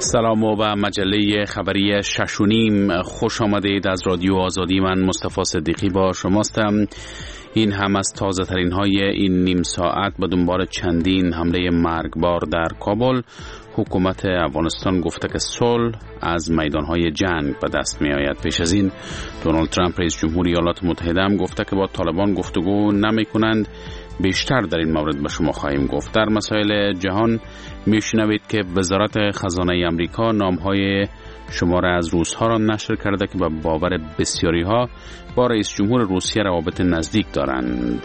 سلام و مجله خبری 6.5 خوش آمدید. از رادیو آزادی من مصطفی صدیقی با شماستم. این هم از تازه ترین های این نیم ساعت. به دنبال چندین حمله مرگبار در کابل، حکومت افغانستان گفته که صلح از میدانهای جنگ به دست می آید. پیش از این دونالد ترامپ رئیس جمهور ایالات متحده هم گفته که با طالبان گفتگو نمی کنند. بیشتر در این مورد به شما خواهیم گفت. در مسائل جهان میشنوید که وزارت خزانه آمریکا نامهای شماره از روس‌ها را نشر کرده که به باور بسیاری‌ها با رئیس جمهور روسیه روابط نزدیک دارند.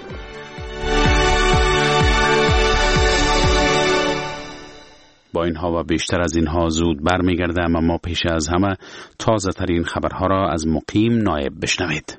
با اینها و بیشتر از اینها زود برمیگردم، اما پیش از همه تازه ترین خبرها را از مقیم نایب بشنوید.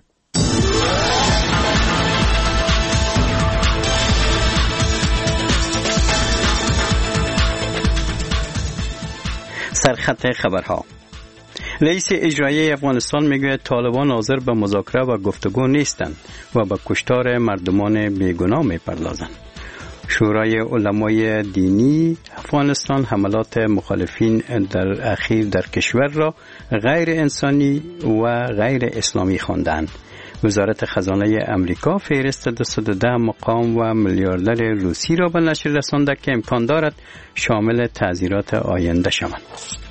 سرخط خبرها. رئیس اجرایی افغانستان میگوید طالبان حاضر به مذاکره و گفتگو نیستند و به کشتار مردمان بیگناه میپردازند. شورای علمای دینی افغانستان حملات مخالفین در اخیر در کشور را غیر انسانی و غیر اسلامی خواندند. وزارت خزانه امریکا فهرست 210 مقام و میلیاردر روسی را به نشر رسانده که امکان دارد شامل تعزیرات آینده شوند.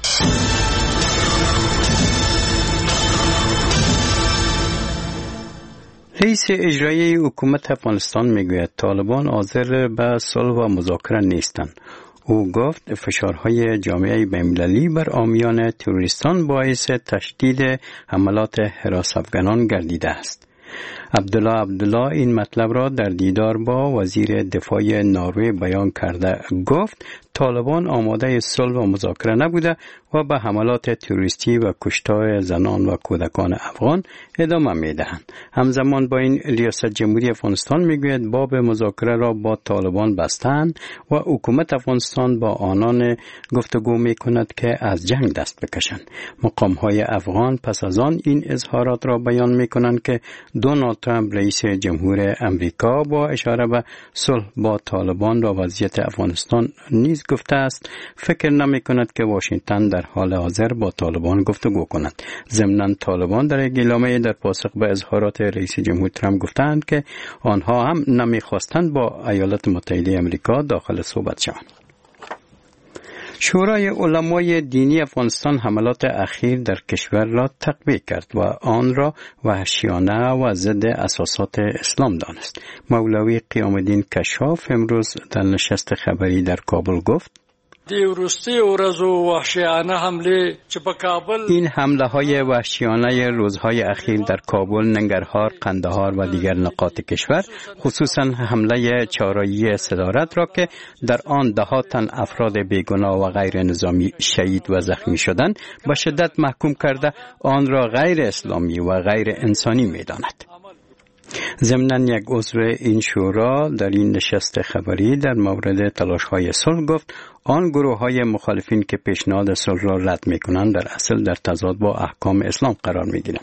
رئیس اجرایی حکومت افغانستان میگوید طالبان حاضر به صلح و مذاکره نیستند. او گفت فشارهای جامعه بین‌المللی بر حامیان تروریستان باعث تشدید حملات حراس افغانان گردیده است. عبدالله این مطلب را در دیدار با وزیر دفاع نروژ بیان کرده. گفت طالبان آماده صلح و مذاکره نبوده و به حملات تروریستی و کشتار زنان و کودکان افغان ادامه میدهند. همزمان با این ریاست جمهوری افغانستان میگوید باب مذاکره را با طالبان بستند و حکومت افغانستان با آنان گفتگو میکند که از جنگ دست بکشند. مقام های افغان پس از آن این اظهارات را بیان میکنند که دونالد ترامپ رئیس جمهور امریکا با اشاره به صلح با طالبان و وضعیت افغانستان نیز گفته است فکر نمی کند که واشنگتن در حال حاضر با طالبان گفتگو کند. ضمناً طالبان در اعلامیه در پاسخ به اظهارات رئیس جمهور ترامپ گفتند که آنها هم نمیخواستند با ایالات متحده امریکا داخل صحبت شوند. شورای علمای دینی افغانستان حملات اخیر در کشور را تقویه کرد و آن را وحشیانه و ضد اساسات اسلام دانست. مولوی قیام الدین کشاف امروز در نشست خبری در کابل گفت این حمله های وحشیانه روزهای اخیر در کابل، ننگرهار، قندهار و دیگر نقاط کشور، خصوصا حمله چهارراه صدارت را که در آن دهها تن افراد بیگناه و غیر نظامی شهید و زخمی شدند به شدت محکوم کرده آن را غیر اسلامی و غیر انسانی می‌داند. ضمناً یک عضو این شورا در این نشست خبری در مورد تلاش‌های صلح گفت آن گروه‌های مخالفین که پیشنهاد صلح را رد می‌کنند در اصل در تضاد با احکام اسلام قرار می‌گیرند.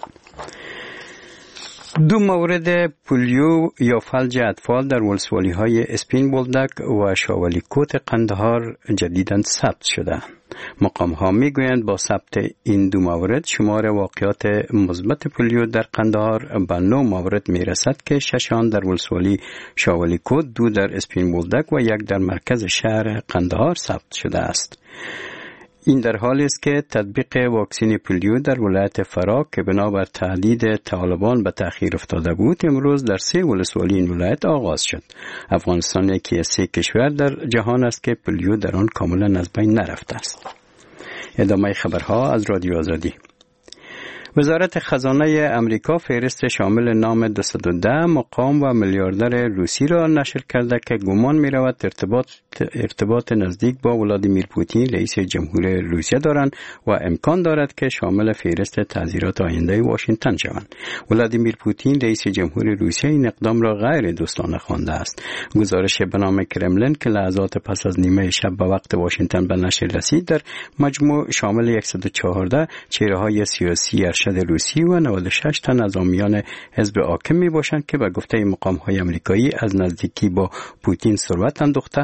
دو مورد پولیو یا فلج اطفال در ولسوالی‌های اسپین بولدک و شاولی کوت قندهار جدیداً ثبت شده. مقام‌ها می‌گویند با ثبت این دو مورد شمار واقعات مثبت پولیو در قندهار به 9 مورد می‌رسد که 6 آن در ولسوالی شاولی کوت، 2 در اسپین بولدک و 1 در مرکز شهر قندهار ثبت شده است. این در حالی است که تطبیق واکسن پولیو در ولایت فرا که بنابر تهدید طالبان به تأخیر افتاده بود امروز در 3 ولسوالی این ولایت آغاز شد. افغانستان یکی از 3 کشور در جهان است که پولیو در آن کاملا از بین نرفته است. ادامه خبرها از رادیو آزادی. وزارت خزانه امریکا فهرست شامل نام 210 مقام و میلیاردر روسی را نشر کرده که گمان می رود ارتباط نزدیک با ولادیمیر پوتین رئیس جمهور روسیه دارند و امکان دارد که شامل فهرست تعزیرات آینده واشنگتن شوند. ولادیمیر پوتین رئیس جمهور روسیه این اقدام را غیر دوستانه خوانده است. گزارش به نام کرملین که لحظات پس از نیمه شب به وقت واشنگتن به نشر رسید در مجموع شامل 114 چهره‌های سیاسی ارشد روسی و 96 تن از حامیان حزب حاکم می باشند که به گفته مقام‌های آمریکایی از نزدیکی با پوتین ثروت اندوخته و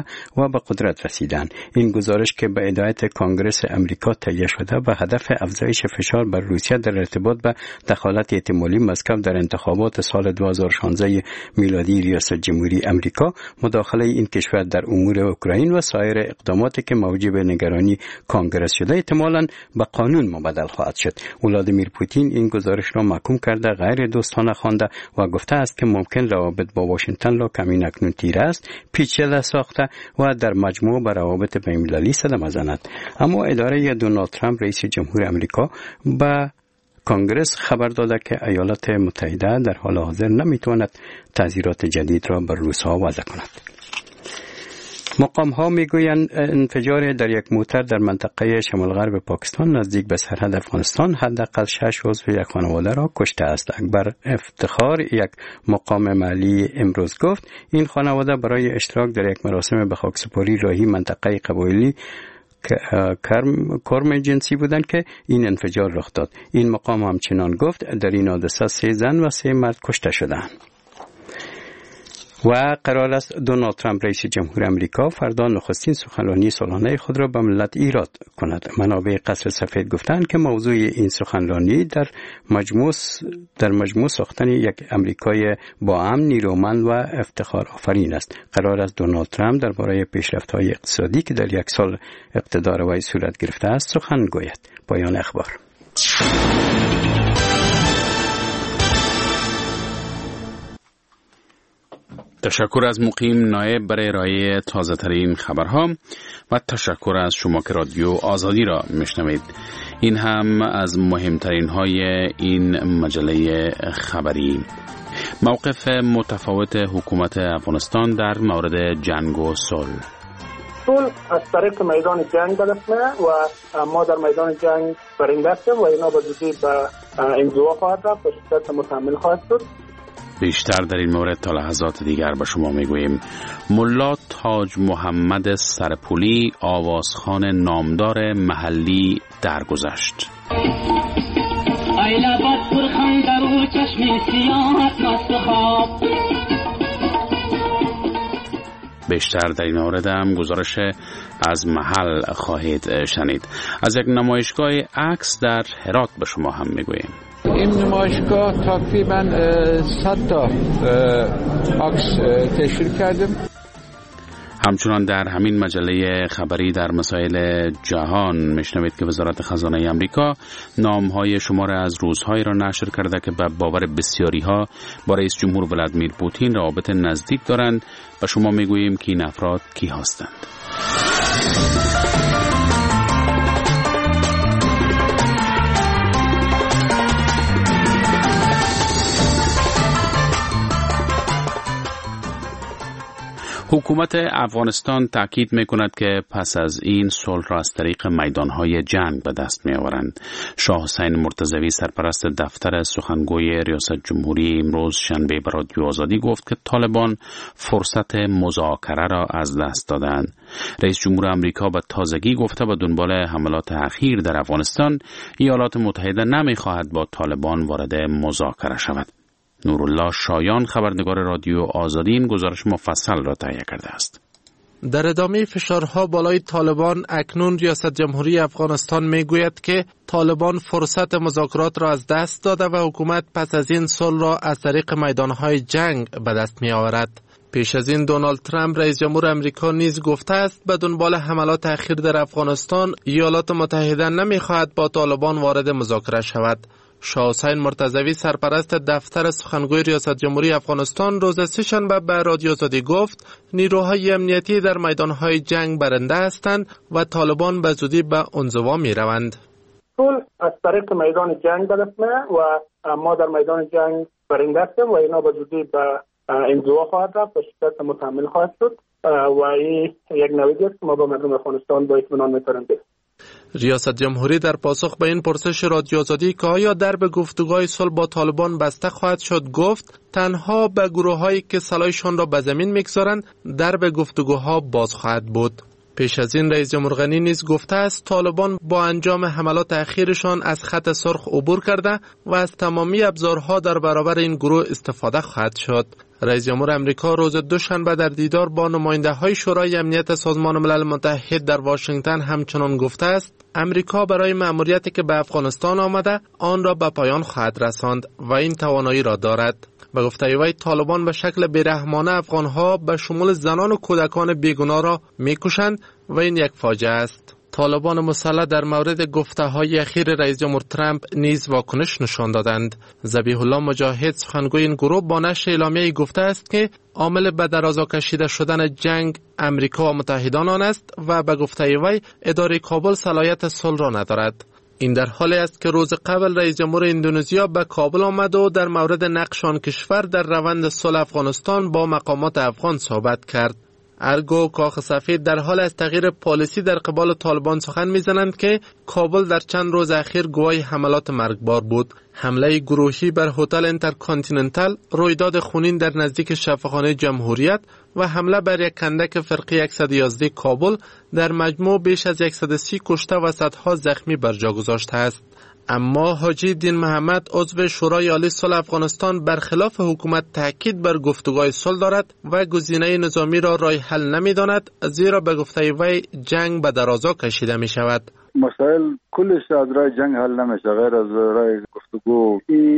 و به قدرت رسیدند. این گزارش که به هدایت کانگرس امریکا تهیه شده به هدف افزایش فشار بر روسیه در ارتباط به دخالت احتمالی مسکو در انتخابات سال 2016 میلادی ریاست جمهوری امریکا، مداخله این کشور در امور اوکراین و سایر اقداماتی که موجب نگرانی کانگرس شده احتمالاً به قانون مبدل خواهد شد. ولادیمیر پوتین این گزارش را محکوم کرده غیر دوستانه خوانده و گفته است که ممکن روابط با واشنگتن را کمی اکنون تیره است، پیچیده ساخته و در مجموع به روابط بین‌المللی صدمه زند. اما اداره دونالد ترامپ رئیس جمهور امریکا به کانگرس خبر داده که ایالات متحده در حال حاضر نمیتواند تعزیرات جدید را بر روس‌ها وضع کند. مقام‌ها میگویند انفجار در یک موتر در منطقه شمال غرب پاکستان نزدیک به سرحد افغانستان حداقل 6 عضو یک خانواده را کشته است. اکبر افتخار، یک مقام محلی، امروز گفت این خانواده برای اشتراک در یک مراسم به خاکسپاری راهی منطقه قبایلی کرم جنسی بودند که این انفجار رخ داد. این مقام همچنان گفت در این حادثه 3 زن و 3 مرد کشته شدند. و قرار است دونالد ترامپ رئیس جمهور امریکا فردا نخستین سخنرانی سالانه خود را به ملت ایراد کند. منابع قصر سفید گفتند که موضوع این سخنرانی در مجموع ساختن یک امریکای با امن، نیرومند و افتخار آفرین است. قرار است دونالد ترامپ درباره پیشرفت‌های اقتصادی که در یک سال اقتدار وی صورت گرفته است سخن گوید. پایان اخبار. تشکر از مقیم نایب برای ارائه تازه ترین خبرها و تشکر از شما که رادیو آزادی را میشنوید. این هم از مهمترین های این مجله خبری. موقف متفاوت حکومت افغانستان در مورد جنگ و صلح. صلح از طریق میدان جنگ به دست میاد و ما در میدان جنگ برنده هستیم و اینا به زودی به انزوا خواهد رفت و شدت متحمل خواهد شد. بیشتر در این مورد تا لحظات دیگر به شما میگوییم. ملا تاج محمد سرپولی آوازخوان نامدار محلی درگذشت. بیشتر در این مورد هم گزارش از محل خواهید شنید. از یک نمایشگاه عکس در هرات به شما هم میگوییم. این نمایشگاه تقریبا 100 تا عکس تشکیل کردیم. همچنان در همین مجله خبری در مسائل جهان میشنوید که وزارت خزانه امریکا نامهای شمار از روزهایی را نشر کرده که به باور بسیاری ها با رئیس جمهور ولادیمیر پوتین روابط نزدیک دارند و شما میگوییم که این افراد کی هستند. حکومت افغانستان تاکید می‌کند که پس از این صلح را از طریق میدان‌های جنگ به دست می‌آورند. شاه حسین مرتضوی سرپرست دفتر سخنگوی ریاست جمهوری امروز شنبه به رادیو آزادی گفت که طالبان فرصت مذاکره را از دست دادند. رئیس جمهور آمریکا به تازگی گفته به دنبال حملات اخیر در افغانستان ایالات متحده نمی‌خواهد با طالبان وارد مذاکره شود. نورالله شایان خبرنگار رادیو آزادی این گزارش مفصل را تهیه کرده است. در ادامه فشارها بالای طالبان اکنون ریاست جمهوری افغانستان میگوید که طالبان فرصت مذاکرات را از دست داده و حکومت پس از این صلح را از طریق میدانهای جنگ به دست می آورد. پیش از این دونالد ترامپ رئیس جمهور امریکا نیز گفته است به دنبال حملات اخیر در افغانستان ایالات متحده نمیخواهد با طالبان وارد مذاکره شود. شاه حسین مرتضوی سرپرست دفتر سخنگوی ریاست جمهوری افغانستان روز سه‌شنبه به رادیو آزادی گفت نیروهای امنیتی در میدانهای جنگ برنده هستند و طالبان به زودی به انزوا می روند. صلح از طریق میدان جنگ به دست میاد و ما در میدان جنگ برنده هستیم و اینا به زودی به انزوا خواهد رفت و شدت متحمل خواهد شد و این یک نویدی است که ما با مردم افغانستان با اطمینان میتونیم بریم. ریاست جمهوری در پاسخ به این پرسش رادیو آزادی که آیا درب گفتگوهای صلح با طالبان بسته خواهد شد گفت تنها به گروه‌هایی که سلاحشان را به زمین می‌گذارند درب گفتگوها باز خواهد بود. پیش از این رئیس جمهور غنی نیز گفته است طالبان با انجام حملات اخیرشان از خط سرخ عبور کرده و از تمامی ابزارها در برابر این گروه استفاده خواهد شد. رئیس جمهور امریکا روز دوشنبه در دیدار با نماینده‌های شورای امنیت سازمان ملل متحد در واشنگتن همچنان گفته است امریکا برای مأموریتی که به افغانستان آمده آن را به پایان خواهد رساند و این توانایی را دارد. به گفته وی طالبان به شکل بیرحمانه افغانها به شمول زنان و کودکان بیگناه را میکشند و این یک فاجعه است. طالبان مسلح در مورد گفته‌های اخیر رئیس جمهور ترامپ نیز واکنش نشان دادند. ذبیح الله مجاهد سخنگوی این گروه با نشر اعلامیه‌ای گفته است که عامل به درازا کشیده شدن جنگ امریکا و متحدان آن است و به گفته وی اداره کابل صلاحیت صلح را ندارد. این در حالی است که روز قبل رئیس جمهور اندونزیا به کابل آمد و در مورد نقش آن کشور در روند صلح افغانستان با مقامات افغان صحبت کرد. ارگو کاخ سفید در حال از تغییر پالیسی در قبال طالبان سخن میزنند که کابل در چند روز اخیر گواه حملات مرگبار بود. حمله گروهی بر هتل اینترکانتیننتال، رویداد خونین در نزدیک شفاخانه جمهوریت و حمله بر یک کندک فرقی 111 کابل در مجموع بیش از 130 کشته و صدها زخمی بر جا گذاشته است. اما حاجی دین محمد عضو شورای عالی صلح افغانستان برخلاف حکومت تاکید بر گفتگوهای صلح دارد و گزینه نظامی را راه حل نمی‌داند، زیرا به گفته وی جنگ به درازا کشیده می شود. مسائل کلش از راه جنگ حل نمیشه غیر از راه گفتگو.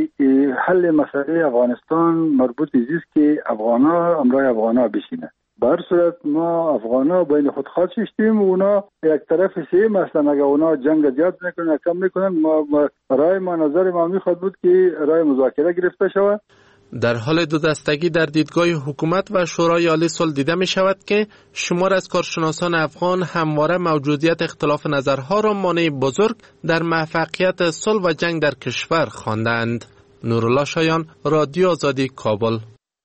حل مسئله افغانستان مربوط است که افغانا همراه افغانا بشینه. به هر صورت ما افغانا بین خود خاص شدیم و اونا یک طرف سیم هستن. اگر اونا جنگ زیاد میکنن کم میکنن ما رای ما نظر ما میخواد بود که رای مذاکره گرفته شود. در حال دو دستگی در دیدگاه حکومت و شورای عالی صلح دیده می شود که شمار از کارشناسان افغان همواره موجودیت اختلاف نظرها را مانع بزرگ در موفقیت صلح و جنگ در کشور خواندند. نورالله شایان، رادیو آزادی، کابل.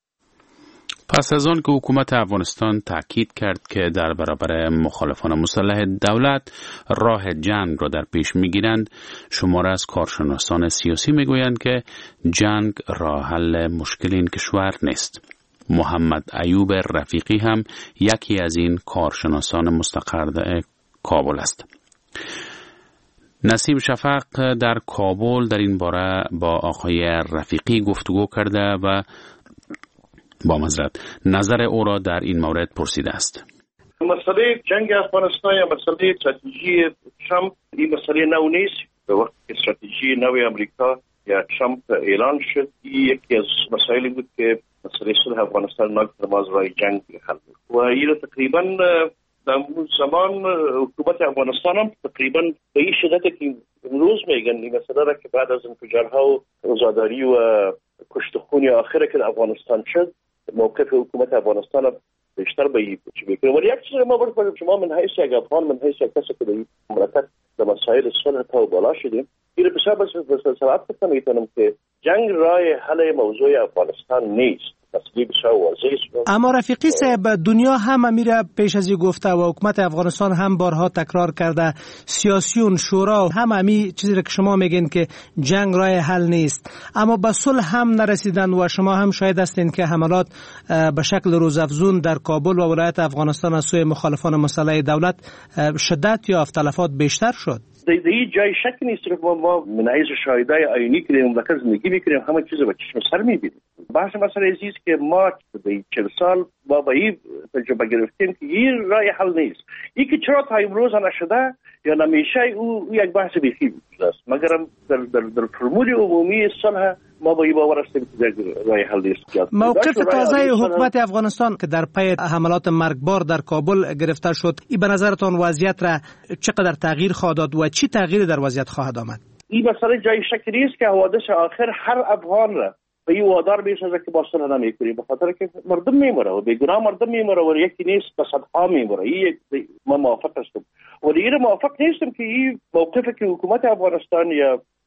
پس از آن که حکومت افغانستان تاکید کرد که در برابر مخالفان مسلح دولت راه جنگ را در پیش می‌گیرند، شمار از کارشناسان سیاسی می‌گویند که جنگ راه حل مشکل این کشور نیست. محمد ایوب رفیقی هم یکی از این کارشناسان مستقر در کابل است. نسیم شفق در کابل در این باره با آقای رفیقی گفتگو کرده و با نظر او را در این مورد پرسیده است. مسئله جنگ افغانستان یا مسئله استراتژی ترامپ این مسئله نو نیست. به وقت استراتژی نو امریکا یا ترامپ اعلان شد، یکی از مسائلی بود که مسئله صلح افغانستان ناگزیر راه جنگ حل و این تقریبا در اون زمان حکومت افغانستان هم تقریبا به این شدت که امروز میگن این مسئله را که بعد از انفجارها و روزاداری و کشت خونی آخره که افغانستان شد موقف حکومت افغانستان بیشتر به این چی میکنه. ولی یک چیز ما باید شما من حیث یک افغان من حیث یک کسی که این مملکت در مسائل صلح تا بالا شدیم این بسیار بس صراحت میتونم که جنگ راه حل موضوع افغانستان نیست. اما رفیقی صاحب دنیا هم امیره پیش از این گفته و حکومت افغانستان هم بارها تکرار کرده، سیاسیون شورا هم امی چیزی که شما میگین که جنگ راه حل نیست، اما به صلح هم نرسیدن و شما هم شاهد هستین که حملات به شکل روزافزون در کابل و ولایت افغانستان از سوی مخالفان مسلح دولت شدت یا تلفات بیشتر شد. در این جای شک نیست که ما من حیث شاهدای عینی که در مملکت زندگی میکنیم همه چیز با چشم سر میبینیم. بحث مسئله عزیز که ما در 40 سال با این تجربه گرفتیم که این راه حل نیست. این که چرا تا امروز نشده یا نمیشه او یک بحث بیخی است، مگر در فرمول عمومی صلح ما با این باور هستیم که راه حل نیست. موقف تازه حکومت افغانستان که در پی حملات مرگبار در کابل گرفته شد، این به نظرتان وضعیت را چقدر تغییر خواهد داد و چی تغییری در وضعیت خواهد آمد؟ این مسئله جای شک نیست که حوادث آخر هر افغان را به این وادار میسازه که با صلح نمیکنیم، به خاطر که مردم میمره و بیگناه مردم میمره و یکی نیست به صدها میمره. این ما موافق هستم ولی این موافق نیستم که این موقفی که حکومت افغانستان یا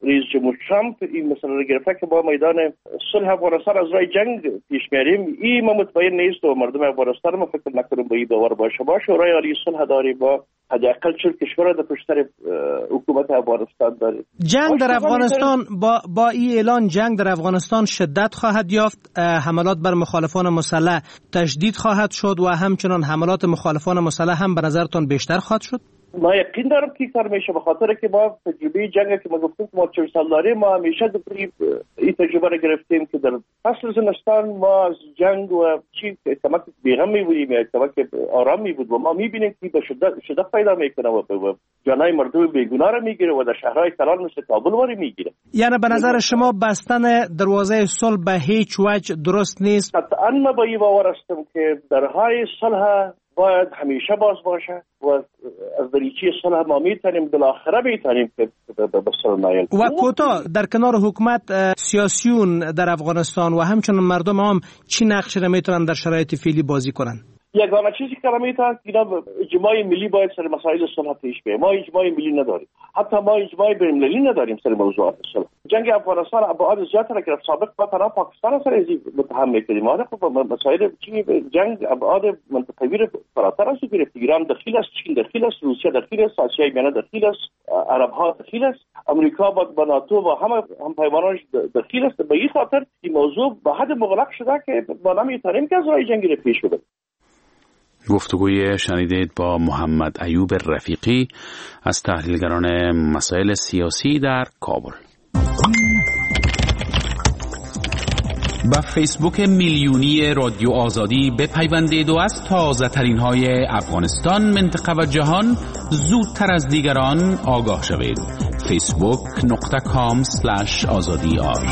رئیس جمهور ترامپ این مسئله را گرفته که با میدان صلح افغانستان از راه جنگ پیش میریم. این ما مطمئن نیست و مردم افغانستان ما فکر نکنیم به این باور باشه. شورای عالی صلح داریم، با حداقل 40 کشور در پشت سر حکومت افغانستان داریم. جنگ در افغانستان با این اعلان جنگ در افغانستان شدت خواهد یافت، حملات بر مخالفان مسلح تشدید خواهد شد و همچنان حملات مخالفان مسلح هم به نظرتان بیشتر خواهد شد؟ ما یقین دارم که کار میشه، به خاطر که ما تجربه جنگ که ما گفتیم ما 40 سال داریم، ما همیشه این تجربه را گرفتیم که در فصل زمستان ما از جنگ و چی کمک بیغم میبودیم یا کمک آرام میبود و ما میبینیم که به شدت پیدا میکنه و جانای مردم بیگناه را میگیره و در شهرهای کلان مثل کابل واری میگیره. یعنی به نظر شما بستن دروازه صلح به هیچ وجه درست نیست؟ قطعا ما با این باور هستم که درهای صلح باید همیشه باز باشه و از دریچه صلح ما میتونیم بالاخره میتونیم که به صلح نایل. و کوتاه در کنار حکومت سیاسیون در افغانستان و همچنین مردم هم چی نقشی را میتونن در شرایط فعلی بازی کنن؟ یگانه چیزی که میتونن اینا اجماع ملی باید سر مسائل صلح پیش بره. ما اجماع ملی نداریم، حتی ما اجماع بین‌المللی نداریم سر موضوعات صلح. جنگ افغانستان ابعاد زیاد را گرفت. سابق ما تنها پاکستان سر ازی متهم می‌کردیم. ما خب مسائل چی جنگ ابعاد منطقوی را فراتر از گرفت. ایران دخیل است، چین دخیل است، روسیه دخیل است، آسیای میانه دخیل است، عرب ها دخیل است، امریکا با ناتو و هم پیمانش دخیل است. به این خاطر این موضوع به حد مغلق شده که ما نمی‌تونیم که از راه جنگ را پیش ببریم. گفتگوی شنیدید با محمد ایوب رفیقی از تحلیلگران مسائل سیاسی در کابل. با فیسبوک میلیونی رادیو آزادی بپیوندید و از تازه ترین های افغانستان، منطقه و جهان زودتر از دیگران آگاه شوید. facebook.com/azadi.ar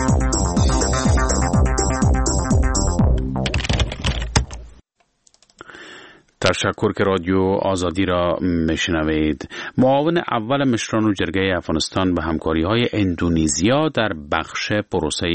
تشکر که رادیو آزادی را میشنوید. معاون اول مشران جرگه افغانستان به همکاری‌های اندونزیا در بخش پروسه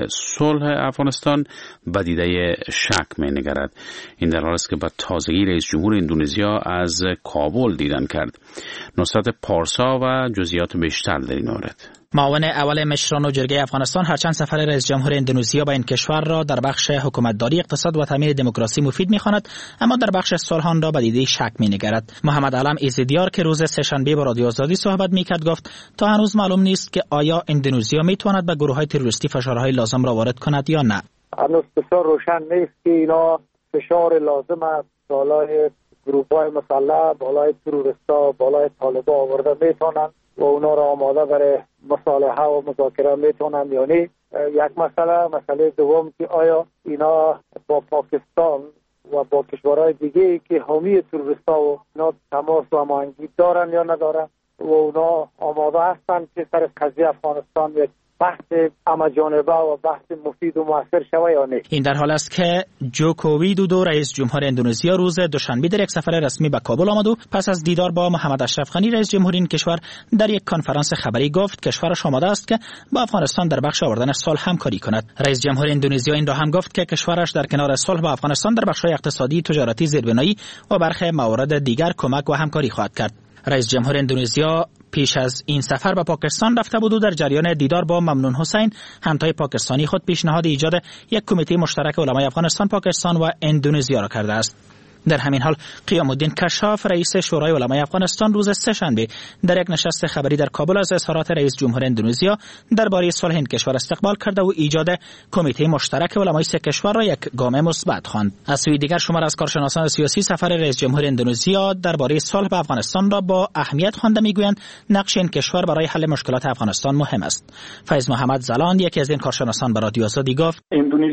صلح افغانستان به دیده شک می‌نگرد. این در حالی است که با تازگی رئیس جمهور اندونزیا از کابل دیدن کرد. نصرت پارسا و جزئیات بیشتر در این مورد. معاون اول مشران جرگه افغانستان هرچند سفر رئیس جمهور اندونزیا به این کشور را در بخش حکومتداری، اقتصاد و تامین دموکراسی مفید می‌خواند، اما در بخش صلح آن را به دیده شک می‌نگرد. محمد علم ایزدیار که روز سه‌شنبه با رادیو آزادی صحبت می‌کرد گفت تا هنوز معلوم نیست که آیا اندونزیا می‌تواند به گروه‌های تروریستی فشارهای لازم را وارد کند یا نه. هنوز بسیار روشن نیست که اینا فشار لازم است بالای گروه‌های مسلح، بالای تروریستا، بالای طالبان آورده می‌تونند و اونا را آماده برای مصالحه و مذاکره میتونن یا نه. یک مسئله دوم که آیا اینا با پاکستان و با کشورهای دیگه که حامی تروریستا و اینا تماس و هماهنگی دارن یا ندارن و اونا آماده هستن که سر قضیه افغانستان یک بحث همه‌جانبه و بحث مفید و موثر شود یا نه. این در حال است که جوکو ویدودو رئیس جمهور اندونزیا روز دوشنبه در یک سفر رسمی به کابل آمد و پس از دیدار با محمد اشرف غنی رئیس جمهور این کشور در یک کنفرانس خبری گفت کشورش آماده است که با افغانستان در بخش آوردن صلح همکاری کند. رئیس جمهور اندونزیا این را هم گفت که کشورش در کنار صلح با افغانستان در بخش‌های اقتصادی، تجارتی، زیربنایی و برخی موارد دیگر کمک و همکاری خواهد کرد. رئیس جمهور اندونزیا پیش از این سفر به پاکستان رفته بود و در جریان دیدار با ممنون حسین همتای پاکستانی خود پیشنهاد ایجاد یک کمیته مشترک علمای افغانستان، پاکستان و اندونزیا را کرده است. در همین حال قیام الدین کشاف رئیس شورای علمای افغانستان روز سه‌شنبه در یک نشست خبری در کابل از اظهارات رئیس جمهور اندونزیا درباره صلح این کشور استقبال کرده و ایجاد کمیته مشترک علمای سه کشور را یک گام مثبت خواند. از سوی دیگر شمار از کارشناسان سیاسی سفر رئیس جمهور اندونزیا درباره صلح به افغانستان را با اهمیت خوانده میگویند نقش این کشور برای حل مشکلات افغانستان مهم است. فیض محمد زلان یکی از این کارشناسان به رادیو آزادی گفت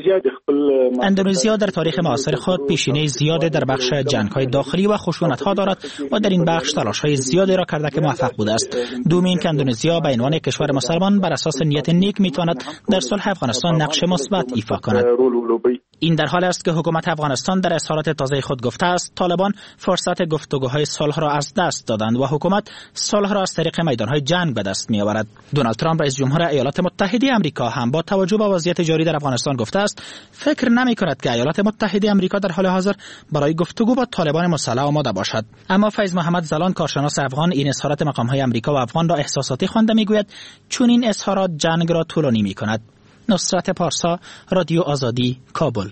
اندونزیا در تاریخ معاصر خود پیشینه زیاد در بخش جنگ‌های داخلی و خشونت‌ها دارد و در این بخش تلاش‌های زیادی را کرده که موفق بوده است. دومین که اندونزیا به عنوان کشور مسلمان بر اساس نیت نیک می‌تواند در صلح افغانستان نقش مثبت ایفا کند. این در حال است که حکومت افغانستان در اظهارات تازه خود گفته است طالبان فرصت گفتگوهای صلح را از دست دادند و حکومت صلح را از طریق میدان‌های جنگ به دست می‌آورد. دونالد ترامپ رئیس جمهور ایالات متحده آمریکا هم با توجه به وضعیت جاری در افغانستان گفته است فکر نمی‌کند که ایالات متحده آمریکا در حال حاضر برای گفتگو با طالبان مسلح آماده باشد. اما فیض محمد زلان، کارشناس افغان، این اظهارات مقام‌های آمریکا و افغان را احساساتی خوانده میگوید چون این اظهارات جنگ را طولانی می‌کند. نصرت پارسا، رادیو آزادی، کابل.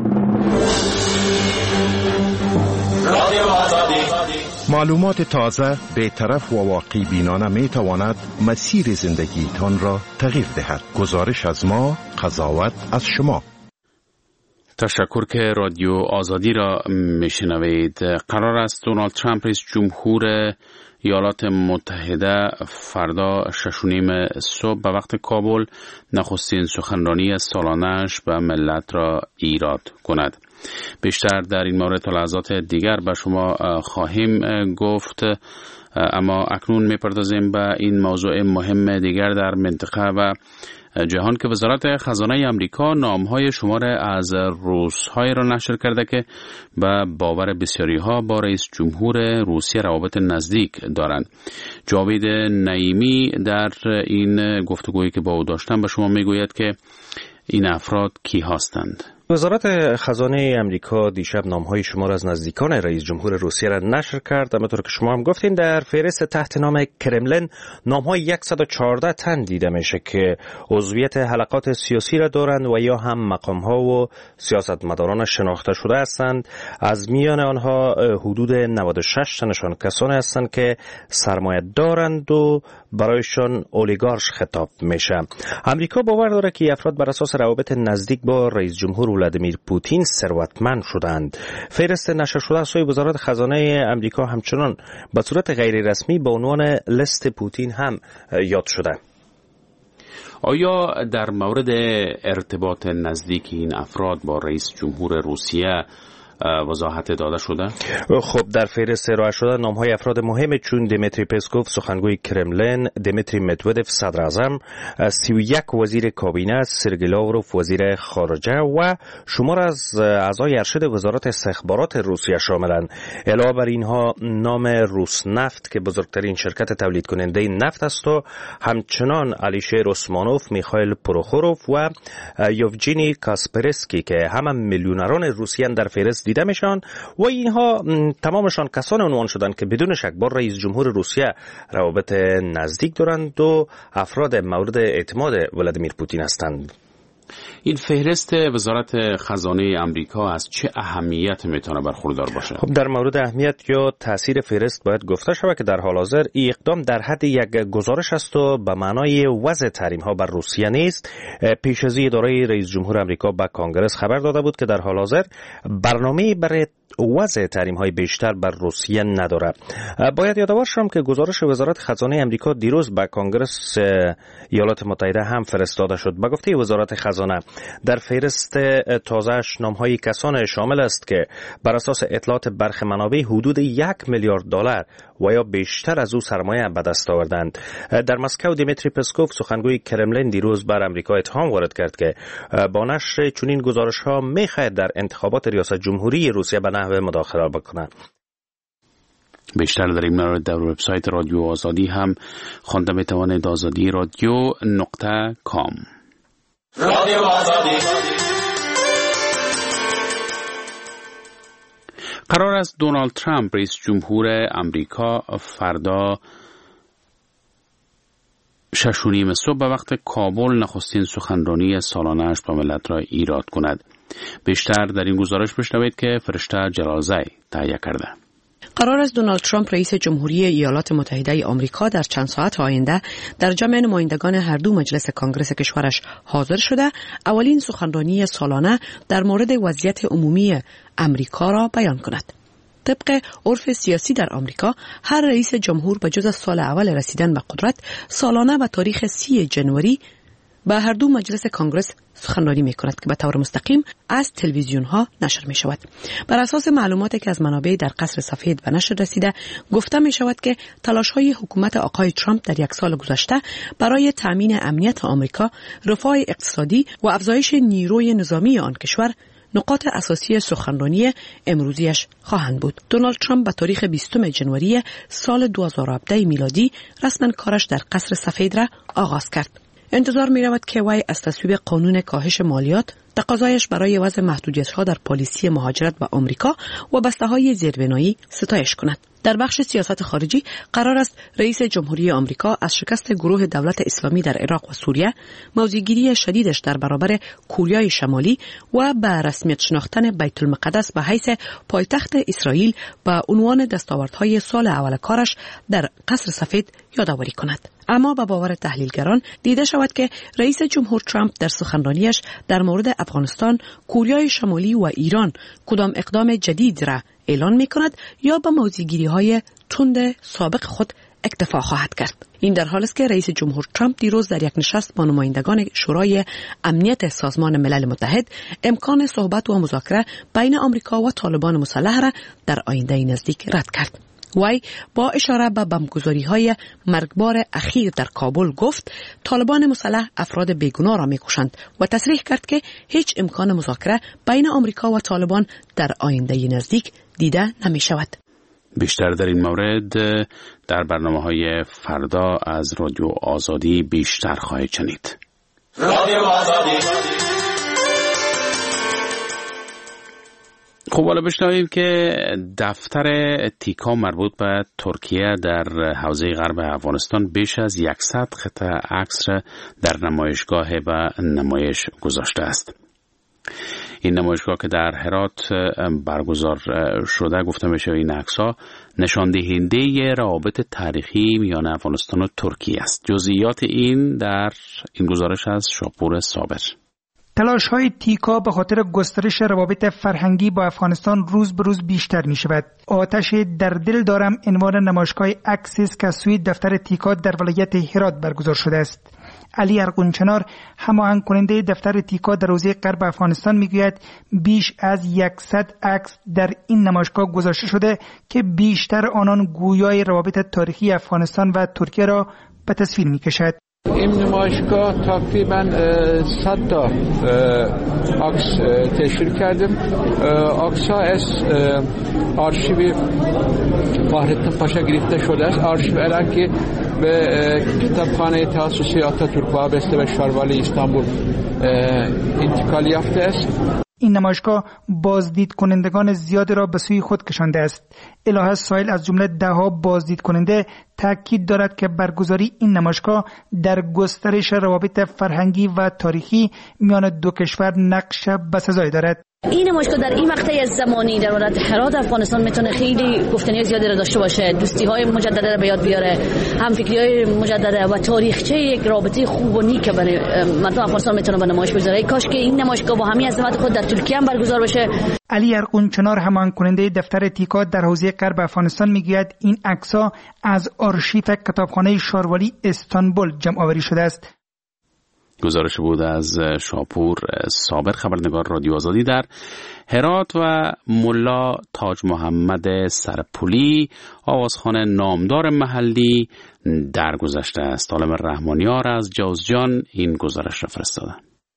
معلومات تازه، بی‌طرف و واقعی بینانه می تواند مسیر زندگیتان را تغییر دهد. گزارش از ما، قضاوت از شما. تشکر که رادیو آزادی را میشنوید. قرار است دونالد ترامپ رئیس جمهور ایالات متحده فردا 6:30 صبح به وقت کابل نخستین سخنرانی سالانه‌اش به ملت را ایراد کند. بیشتر در این مورد تا لحظات دیگر به شما خواهیم گفت، اما اکنون میپردازیم به این موضوع مهم دیگر در منطقه و جهان که وزارت خزانه آمریکا نامهای شمار از روس‌های را نشر کرده که به باور بسیاری‌ها با رئیس جمهور روسیه روابط نزدیک دارند. جاوید نعیمی در این گفتگویی که با او داشتم به شما میگوید که این افراد کی هستند. وزارت خزانه امریکا دیشب نام‌های شمار از نزدیکان رئیس جمهور روسیه را نشر کرد. همونطور که شما هم گفتین در فهرست تحت نام کرملین نام‌های 114 تن دیده میشه که عضویت حلقات سیاسی را دارند و یا هم مقام‌ها و سیاستمداران شناخته شده هستند. از میان آنها حدود 96 تنشان کسانی هستند که سرمایه دارند و برایشان اولیگارش خطاب میشه. امریکا باور داره که افراد بر اساس روابط نزدیک با رئیس جمهور ولادیمیر پوتین ثروتمند شدند. فهرست نشر شده از سوی وزارت خزانه امریکا همچنان به صورت غیر رسمی به عنوان لیست پوتین هم یاد شده. آیا در مورد ارتباط نزدیک این افراد با رئیس جمهور روسیه وضاحت داده شده؟ خب در فهرست ارائه شده نام‌های افراد مهم چون دیمیتری پسکوف سخنگوی کرملین، دیمیتری مدودف صدر اعظم، 31 وزیر کابینه، سرگئی لاوروف وزیر خارجه و شمار از اعضای ارشد وزارت استخبارات روسیه شاملند. علاوه بر اینها نام روسنفت که بزرگترین شرکت تولید کننده نفت است و همچنان الیشیر اسمانوف، میخائیل پروخوروف و یوفجینی کاسپرسکی که هم میلیونران روسیه در فهرست دیده میشن و اینها تمامشان کسان عنوان شدند که بدون شک با رئیس جمهور روسیه روابط نزدیک دارند و افراد مورد اعتماد ولادیمیر پوتین هستند. این فهرست وزارت خزانه امریکا از چه اهمیت میتونه برخوردار باشه؟ خب در مورد اهمیت یا تاثیر فهرست باید گفته شود که در حال حاضر این اقدام در حد یک گزارش است و به معنای وضع تحریم ها بر روسیه نیست. پیش از اداره رئیس جمهور امریکا به کانگرس خبر داده بود که در حال حاضر برنامه‌ای برای وضع تحریم های بیشتر بر روسیه نداره. باید یادآور شم که گزارش وزارت خزانه امریکا دیروز به کانگرس ایالات متحده هم فرستاده شد. به گفته وزارت خزانه در فهرست تازه‌اش نام‌های کسان شامل است که بر اساس اطلاعات برخی منابع حدود 1 میلیارد دلار و یا بیشتر از او سرمایه به دست آوردند. در مسکو دیمیتری پسکوف سخنگوی کرملین دیروز بر امریکا اتهام وارد کرد که با نشر چنین گزارش‌ها می‌خواهد در انتخابات ریاست جمهوری روسیه به نحو مداخله بکند. بیشتر در این مورد در وبسایت رادیو آزادی هم خوانده می‌توانید azadi.com. رادیو آزادی. قرار است دونالد ترامپ رئیس جمهور امریکا فردا 6:30 صبح به وقت کابل نخستین سخنرانی سالانه‌اش به ملت را ایراد کند. بیشتر در این گزارش بشنوید که فرشته جلالزی تهیه کرده. قرار است دونالد ترامپ رئیس جمهوری ایالات متحده آمریکا در چند ساعت آینده در جمع نمایندگان هر دو مجلس کانگرس کشورش حاضر شده اولین سخنرانی سالانه در مورد وضعیت عمومی امریکا را بیان کند. طبق عرف سیاسی در آمریکا هر رئیس جمهور به جز از سال اول رسیدن به قدرت سالانه به تاریخ 30 جنوری به هر دو مجلس کانگرس سخنرانی می کند که به طور مستقیم از تلویزیون ها نشر می شود. بر اساس معلوماتی که از منابع در قصر سفید به نشر رسیده گفته می شود که تلاش های حکومت آقای ترامپ در یک سال گذشته برای تامین امنیت آمریکا، رفاه اقتصادی و افزایش نیروی نظامی آن کشور نقاط اساسی سخنرانی امروزیش خواهند بود. دونالد ترامپ به تاریخ 20 جنوری سال 2017 میلادی رسما کارش در قصر سفید را آغاز کرد. انتظار می رود که وی از تصویب قانون کاهش مالیات تقاضایش برای وضع محدودیت‌ها در پالیسی مهاجرت به آمریکا و بسته‌های زیربنایی ستایش کند. در بخش سیاست خارجی قرار است رئیس جمهوری آمریکا از شکست گروه دولت اسلامی در عراق و سوریه، موضع‌گیری شدیدش در برابر کوریای شمالی و به رسمیت شناختن بیت المقدس به حیث پایتخت اسرائیل به عنوان دستاوردهای سال اول کارش در قصر سفید یادآوری کند. اما به باور تحلیلگران دیده شود که رئیس جمهور ترامپ در سخنرانیش در مورد افغانستان، کوریای شمالی و ایران کدام اقدام جدید را اعلان می کند یا به موضع‌گیری‌های تند سابق خود اکتفا خواهد کرد. این در حالی است که رئیس جمهور ترامپ دیروز در یک نشست با نمایندگان شورای امنیت سازمان ملل متحد امکان صحبت و مذاکره بین آمریکا و طالبان مسلح را در آینده نزدیک رد کرد. وی با اشاره به بمبگذاری‌های مرگبار اخیر در کابل گفت طالبان مسلح افراد بیگناه را می‌کشند و تصریح کرد که هیچ امکان مذاکره بین آمریکا و طالبان در آینده نزدیک دیده نمی‌شود. بیشتر در این مورد در برنامه‌های فردا از رادیو آزادی بیشتر خواهید شنید. رادیو آزادی. خب حالا بشنویم که دفتر تیکا مربوط به ترکیه در حوزه غرب افغانستان بیش از 100 قطعه عکس در نمایشگاه به نمایش گذاشته است. این نمایشگاه که در هرات برگزار شده گفته میشه این عکس‌ها نشان دهنده روابط تاریخی میان افغانستان و ترکیه است. جزئیات این در این گزارش از شاپور صابر. تلاش‌های تیکا به خاطر گسترش روابط فرهنگی با افغانستان روز به روز بیشتر می شود. آتش در دل دارم عنوان نمایشگاه عکسی است که سوی دفتر تیکا در ولایت هرات برگزار شده است. علی ارغونچنار هماهنگ کننده دفتر تیکا در حوزه غرب افغانستان میگوید بیش از 100 عکس در این نمایشگاه گذاشته شده که بیشتر آنان گویای روابط تاریخی افغانستان و ترکیه را به تصویر میکشد. این نمایشگاه تقریبا 100 تا عکس تشکیل کردیم. عکس‌ها از آرشیو فهرست پاشا گرفته شده است. آرشیو الان که به کتابخانه تاسیسی آتاتورک وابسته به شاروالی استانبول انتقال یافته است. این نمایشگاه بازدید کنندگان زیادی را به سوی خود کشانده است. الهه سایل از جمله ده‌ها بازدید کننده تاکید دارد که برگزاری این نمایشگاه در گسترش روابط فرهنگی و تاریخی میان دو کشور نقش بسزایی دارد. این نمایشگاه در این مقطع از زمانی در ولایت هرات افغانستان میتونه خیلی گفتنی زیادی را داشته باشه، دوستی‌های مجدده را به یاد بیاره، همفکری‌های مجدده و تاریخچه یک رابطه خوب و نیک برای مردم افغانستان میتونه به نمایش بذاره. کاش که این نمایشگاه با همین عظمت خود در ترکیه هم برگزار بشه. علی ارغونچنار هماهنگ کننده دفتر تیکا در حوزه غرب افغانستان میگوید این عکس‌ها از آرشیو کتابخانه شاروالی استانبول جمع آوری شده است. گزارش بود از شاپور صابر، خبرنگار رادیو آزادی در هرات. و ملا تاج محمد سرپولی آوازخوان نامدار محلی درگذشته است. عالم رحمانیار از جوزجان این گزارش را فرستادن.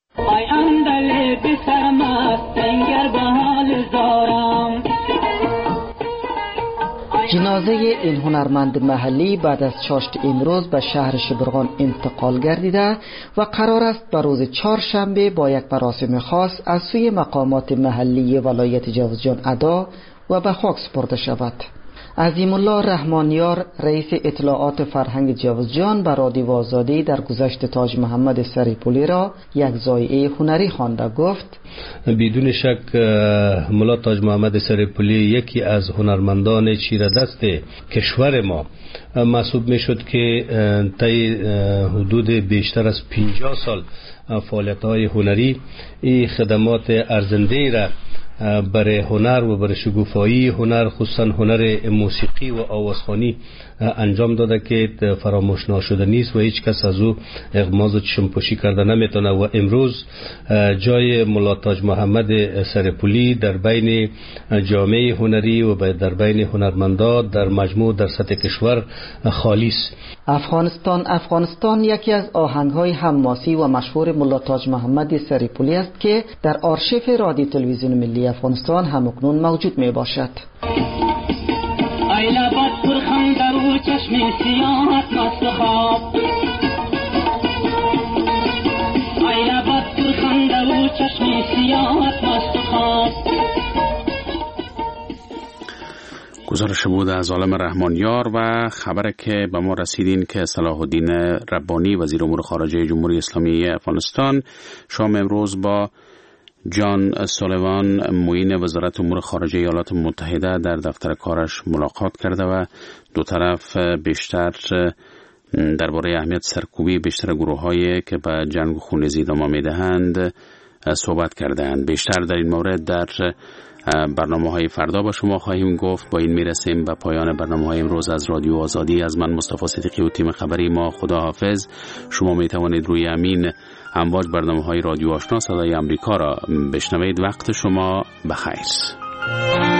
جنازه این هنرمند محلی بعد از چاشت امروز به شهر شبرغان انتقال گردیده و قرار است به روز چهارشنبه با یک مراسم خاص از سوی مقامات محلی ولایت جوزجان ادا و به خاک سپرده شود. عظیم الله رحمانیار رئیس اطلاعات فرهنگ جوزجان به رادیو آزادی در گذشت تاج محمد سریپولی را یک ضایعه هنری خوانده گفت بدون شک ملا تاج محمد سریپولی یکی از هنرمندان چیره دست کشور ما محسوب می شد که طی حدود بیشتر از 50 سال فعالیت‌های هنری این خدمات ارزنده را برای هنر و برای شگوفایی هنر، خصوصا هنر موسیقی و آوازخوانی انجام داده که فراموش ناشده نیست و هیچ کس از او اغماض و چشم‌پوشی کرده نمیتونه. و امروز جای ملا تاج محمد سرپولی در بین جامعه هنری و در بین هنرمندان در مجموع در سطح کشور خالی است. افغانستان یکی از آهنگ‌های حماسی و مشهور ملا تاج محمد سرپولی است که در آرشیو رادیو تلویزیون ملی افغانستان همکنون موجود می باشد. گزارش بود از عالم رحمانیار و خبر که به ما رسیدین که صلاح الدین ربانی وزیر امور خارجه جمهوری اسلامی افغانستان شام امروز با جان سولیوان معین وزارت امور خارجه ایالات متحده در دفتر کارش ملاقات کرده و دو طرف بیشتر درباره اهمیت سرکوبی بیشتر گروه‌هایی که به جنگ خونریزی ادامه می‌دهند صحبت کردند. بیشتر در این مورد در برنامه‌های فردا با شما خواهیم گفت. با این میرسیم به پایان برنامه‌های امروز از رادیو آزادی. از من مصطفی صدیقی و تیم خبری ما خداحافظ. شما می‌توانید روی امین امواج برنامه‌های رادیو آشنا صدای آمریکا را بشنوید. وقت شما بخیر.